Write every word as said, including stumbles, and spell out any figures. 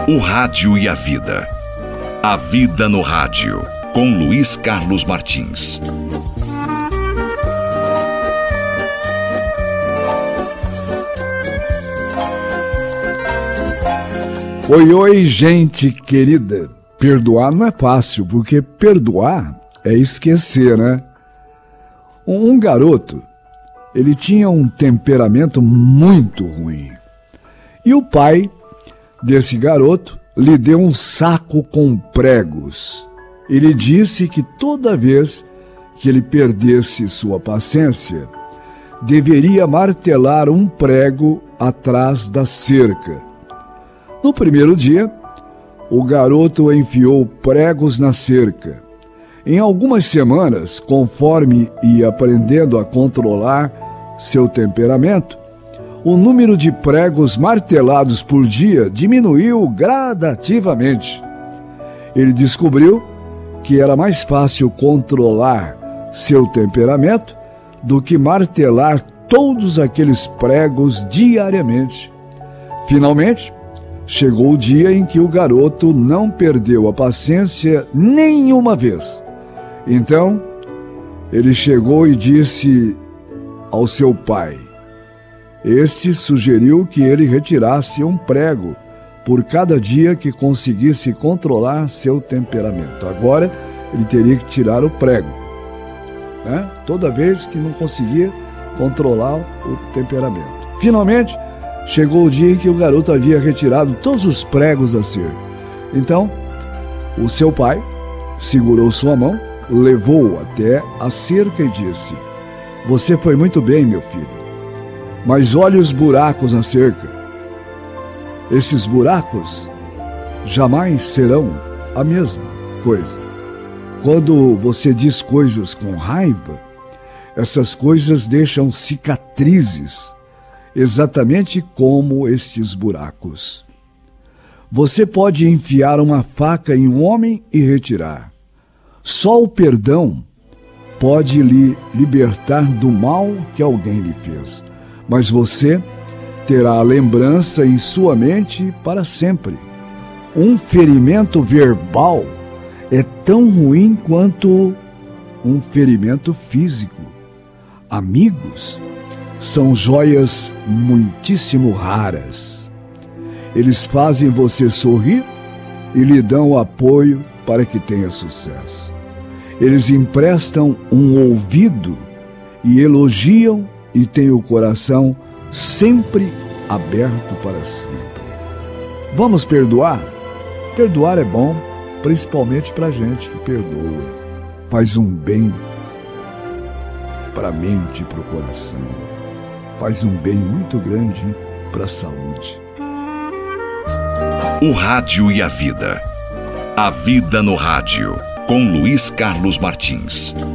O rádio e a vida. A vida no rádio, com Luiz Carlos Martins. Oi, oi, gente querida. Perdoar não é fácil, porque perdoar é esquecer, né? Um, um garoto, ele tinha um temperamento muito ruim. E o pai desse garoto lhe deu um saco com pregos. Ele disse que toda vez que ele perdesse sua paciência, deveria martelar um prego atrás da cerca. No primeiro dia, o garoto enfiou pregos na cerca. Em algumas semanas, conforme ia aprendendo a controlar seu temperamento, o número de pregos martelados por dia diminuiu gradativamente. Ele descobriu que era mais fácil controlar seu temperamento do que martelar todos aqueles pregos diariamente. Finalmente, chegou o dia em que o garoto não perdeu a paciência nenhuma vez. Então, ele chegou e disse ao seu pai. Este sugeriu que ele retirasse um prego por cada dia que conseguisse controlar seu temperamento. Agora, ele teria que tirar o prego, né? Toda vez que não conseguia controlar o temperamento. Finalmente, chegou o dia em que o garoto havia retirado todos os pregos da cerca. Então, o seu pai segurou sua mão, levou-o até a cerca e disse: "Você foi muito bem, meu filho. Mas olhe os buracos na cerca. Esses buracos jamais serão a mesma coisa. Quando você diz coisas com raiva, essas coisas deixam cicatrizes, exatamente como estes buracos. Você pode enfiar uma faca em um homem e retirar. Só o perdão pode lhe libertar do mal que alguém lhe fez. Mas você terá a lembrança em sua mente para sempre. Um ferimento verbal é tão ruim quanto um ferimento físico. Amigos são joias muitíssimo raras. Eles fazem você sorrir e lhe dão o apoio para que tenha sucesso. Eles emprestam um ouvido e elogiam e têm o coração sempre aberto para sempre. Vamos perdoar? Perdoar é bom, principalmente para gente que perdoa. Faz um bem para a mente e para o coração. Faz um bem muito grande para a saúde. O rádio e a vida. A vida no rádio, com Luiz Carlos Martins.